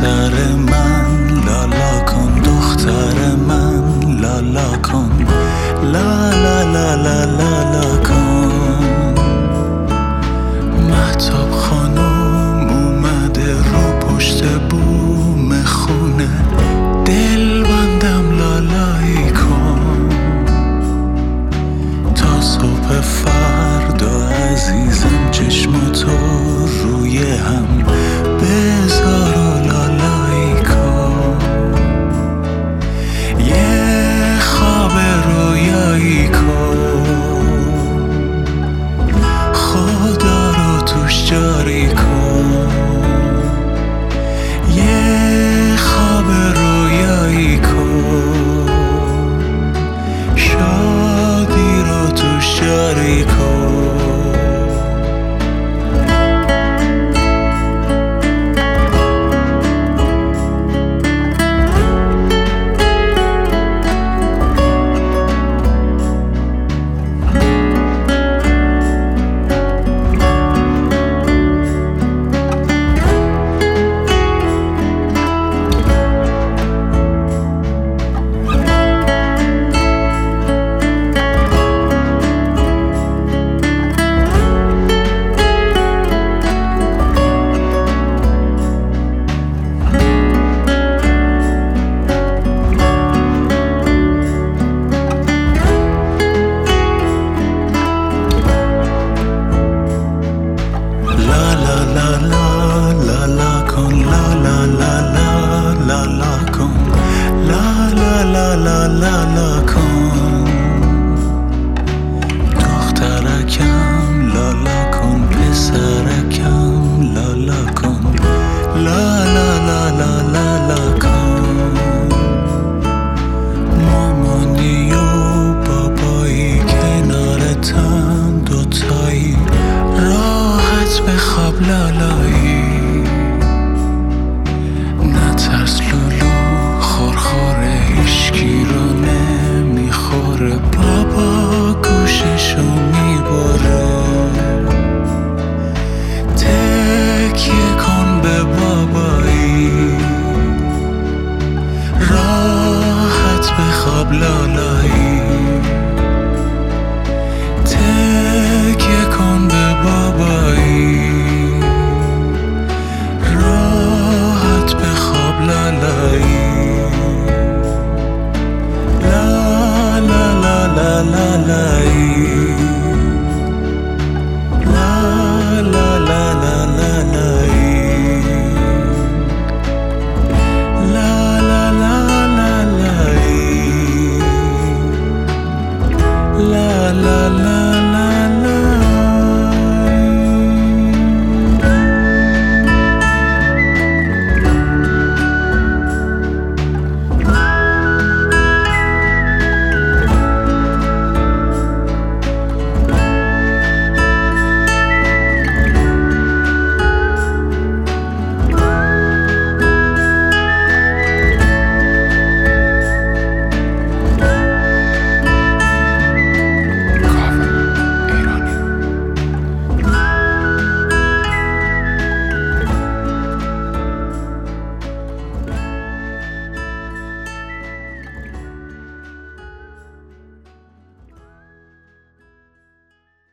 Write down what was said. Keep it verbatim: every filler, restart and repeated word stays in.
پسر من لالا کن، دختر من لالا کن، لا لا لا لا لا لا کن. مهتاب خانم اومده رو پشت بوم خونه، دل بندم لالایی کن تا صبح فردا عزیزم. چشماتو روی هم بذار و لالایی کن، یه خواب رویایی کن، خدا رو توش جاری کن، یه خواب رویایی کن، شادی رو توش جاری کن. لالا کن دخترکم، لالا کن پسرکم، لالا کن، لا لا لا لا لا